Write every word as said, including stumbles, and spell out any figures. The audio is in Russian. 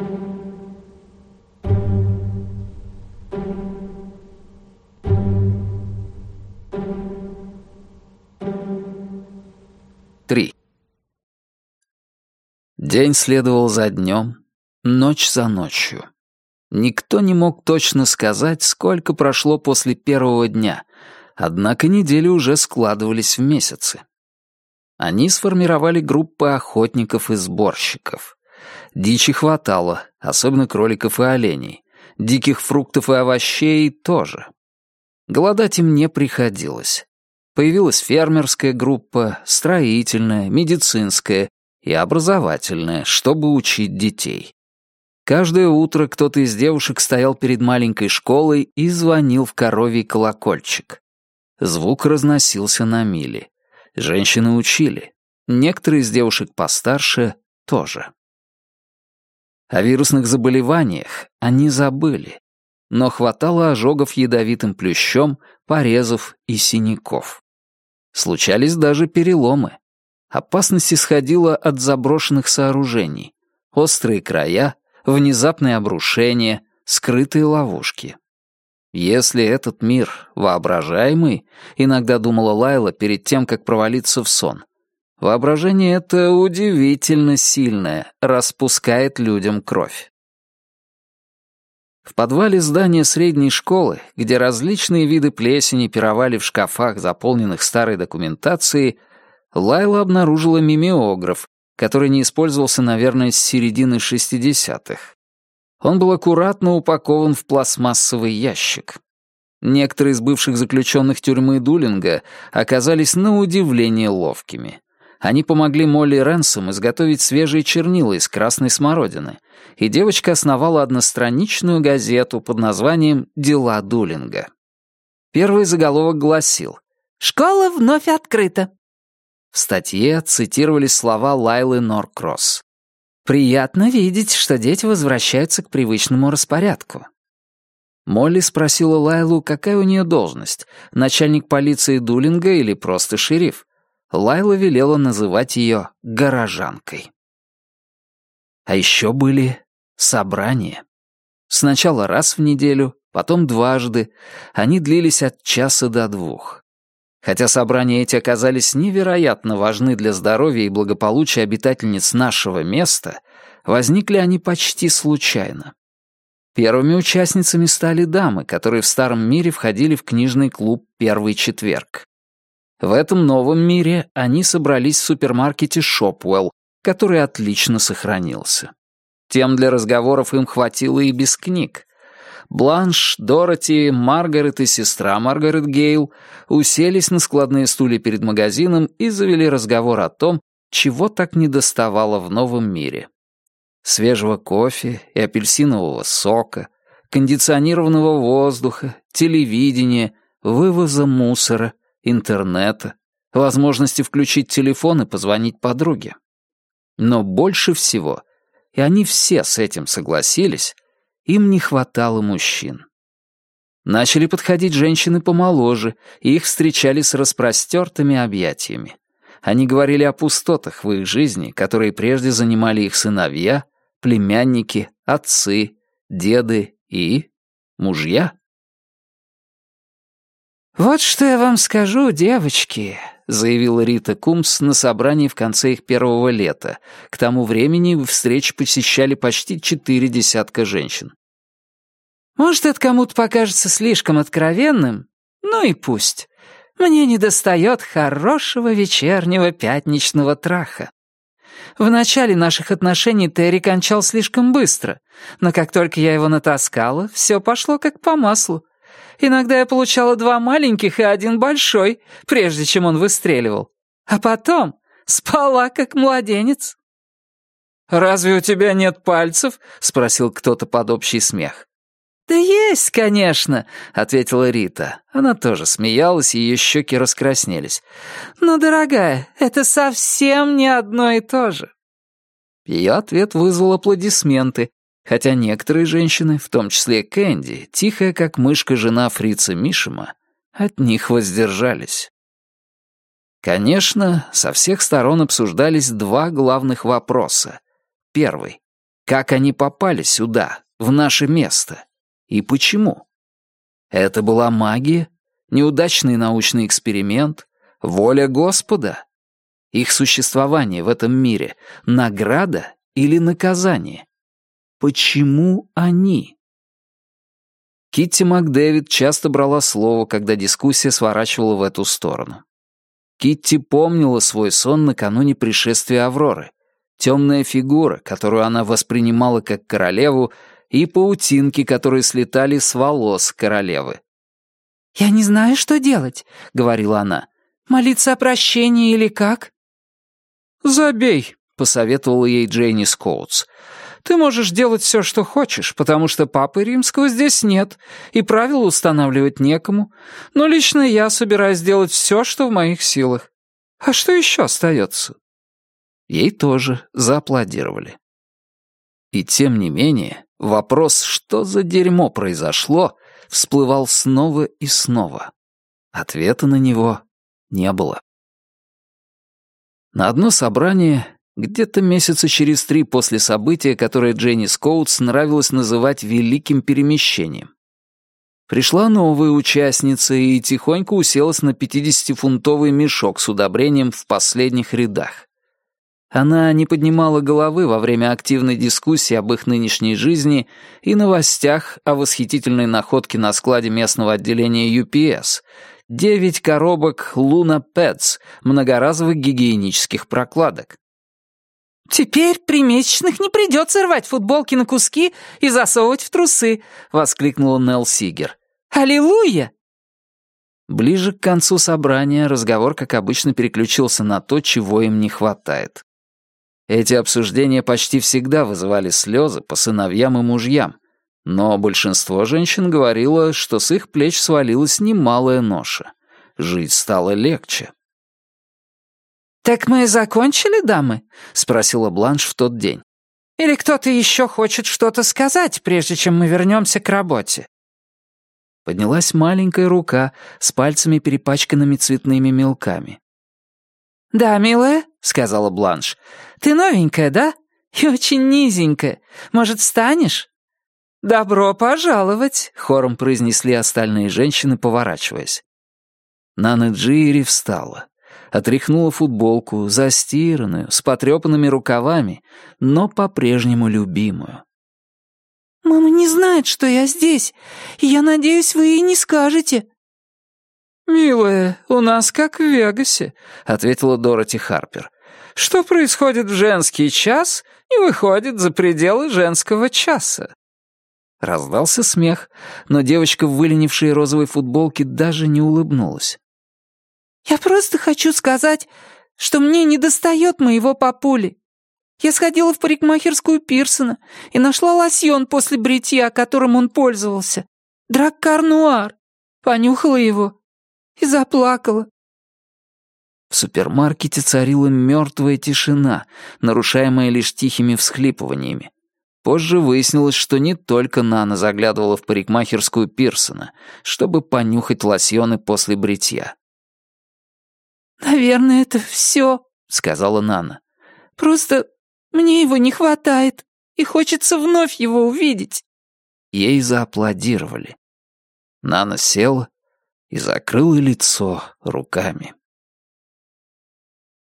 Три. День следовал за днем, ночь за ночью. Никто не мог точно сказать, сколько прошло после первого дня, однако недели уже складывались в месяцы. Они сформировали группы охотников и сборщиков. Дичи хватало, особенно кроликов и оленей. Диких фруктов и овощей тоже. Голодать им не приходилось. Появилась фермерская группа, строительная, медицинская и образовательная, чтобы учить детей. Каждое утро кто-то из девушек стоял перед маленькой школой и звонил в коровий колокольчик. Звук разносился на мили. Женщины учили. Некоторые из девушек постарше тоже. О вирусных заболеваниях они забыли, но хватало ожогов ядовитым плющом, порезов и синяков. Случались даже переломы. Опасность исходила от заброшенных сооружений. Острые края, внезапные обрушения, скрытые ловушки. Если этот мир воображаемый, иногда думала Лайла перед тем, как провалиться в сон, воображение это удивительно сильное, распускает людям кровь. В подвале здания средней школы, где различные виды плесени пировали в шкафах, заполненных старой документацией, Лайла обнаружила мимеограф, который не использовался, наверное, с середины шестидесятых. Он был аккуратно упакован в пластмассовый ящик. Некоторые из бывших заключенных тюрьмы Дулинга оказались на удивление ловкими. Они помогли Молли Ренсом изготовить свежие чернила из красной смородины, и девочка основала одностраничную газету под названием «Дела Дулинга». Первый заголовок гласил «Школа вновь открыта». В статье цитировались слова Лайлы Норкросс. «Приятно видеть, что дети возвращаются к привычному распорядку». Молли спросила Лайлу, какая у нее должность, начальник полиции Дулинга или просто шериф. Лайла велела называть ее горожанкой. А еще были собрания. Сначала раз в неделю, потом дважды. Они длились от часа до двух. Хотя собрания эти оказались невероятно важны для здоровья и благополучия обитательниц нашего места, возникли они почти случайно. Первыми участницами стали дамы, которые в старом мире входили в книжный клуб «Первый четверг». В этом новом мире они собрались в супермаркете Шопвелл, который отлично сохранился. Тем для разговоров им хватило и без книг. Бланш, Дороти, Маргарет и сестра Маргарет Гейл уселись на складные стулья перед магазином и завели разговор о том, чего так недоставало в новом мире. Свежего кофе и апельсинового сока, кондиционированного воздуха, телевидения, вывоза мусора, интернета, возможности включить телефон и позвонить подруге. Но больше всего, и они все с этим согласились, им не хватало мужчин. Начали подходить женщины помоложе, и их встречали с распростертыми объятиями. Они говорили о пустотах в их жизни, которые прежде занимали их сыновья, племянники, отцы, деды и мужья. «Вот что я вам скажу, девочки», — заявила Рита Кумс на собрании в конце их первого лета. К тому времени встречи посещали почти четыре десятка женщин. «Может, это кому-то покажется слишком откровенным? Ну и пусть. Мне недостает хорошего вечернего пятничного траха. В начале наших отношений Терри кончал слишком быстро, но как только я его натаскала, все пошло как по маслу. Иногда я получала два маленьких и один большой, прежде чем он выстреливал. А потом спала, как младенец». «Разве у тебя нет пальцев?» — спросил кто-то под общий смех. «Да есть, конечно», — ответила Рита. Она тоже смеялась, и ее щеки раскраснелись. «Но, дорогая, это совсем не одно и то же». Ее ответ вызвал аплодисменты, хотя некоторые женщины, в том числе Кэнди, тихая как мышка жена фрица Мишема, от них воздержались. Конечно, со всех сторон обсуждались два главных вопроса. Первый. Как они попали сюда, в наше место? И почему? Это была магия? Неудачный научный эксперимент? Воля Господа? Их существование в этом мире — награда или наказание? Почему они? Китти МакДэвид часто брала слово, когда дискуссия сворачивала в эту сторону. Китти помнила свой сон накануне пришествия Авроры. Темная фигура, которую она воспринимала как королеву, и паутинки, которые слетали с волос королевы. «Я не знаю, что делать», — говорила она. «Молиться о прощении или как?» «Забей», — посоветовала ей Джейни Скоутс. «Ты можешь делать все, что хочешь, потому что Папы Римского здесь нет, и правила устанавливать некому, но лично я собираюсь сделать все, что в моих силах. А что еще остается?» Ей тоже зааплодировали. И тем не менее, вопрос, что за дерьмо произошло, всплывал снова и снова. Ответа на него не было. На одно собрание, где-то месяца через три после события, которое Дженни Скоутс нравилось называть «великим перемещением», пришла новая участница и тихонько уселась на пятидесятифунтовый мешок с удобрением в последних рядах. Она не поднимала головы во время активной дискуссии об их нынешней жизни и новостях о восхитительной находке на складе местного отделения ю пи эс — девять коробок Luna Pets, многоразовых гигиенических прокладок. «Теперь при месячных не придется рвать футболки на куски и засовывать в трусы», — воскликнула Нелл Сигер. «Аллилуйя!» Ближе к концу собрания разговор, как обычно, переключился на то, чего им не хватает. Эти обсуждения почти всегда вызывали слезы по сыновьям и мужьям, но большинство женщин говорило, что с их плеч свалилась немалая ноша. Жить стало легче. «Так мы закончили, дамы?» — спросила Бланш в тот день. «Или кто-то еще хочет что-то сказать, прежде чем мы вернемся к работе?» Поднялась маленькая рука с пальцами, перепачканными цветными мелками. «Да, милая», — сказала Бланш. «Ты новенькая, да? И очень низенькая. Может, встанешь?» «Добро пожаловать», — хором произнесли остальные женщины, поворачиваясь. Нана Джири встала. Отряхнула футболку, застиранную, с потрепанными рукавами, но по-прежнему любимую. «Мама не знает, что я здесь, и я надеюсь, вы ей не скажете». «Милая, у нас как в Вегасе», — ответила Дороти Харпер. «Что происходит в женский час, не выходит за пределы женского часа». Раздался смех, но девочка в выленившей розовой футболке даже не улыбнулась. «Я просто хочу сказать, что мне недостает моего папули. Я сходила в парикмахерскую Пирсона и нашла лосьон после бритья, которым он пользовался. Драккар Нуар. Понюхала его и заплакала». В супермаркете царила мертвая тишина, нарушаемая лишь тихими всхлипываниями. Позже выяснилось, что не только Нана заглядывала в парикмахерскую Пирсона, чтобы понюхать лосьоны после бритья. «Наверное, это все», — сказала Нана. «Просто мне его не хватает, и хочется вновь его увидеть». Ей зааплодировали. Нана села и закрыла лицо руками.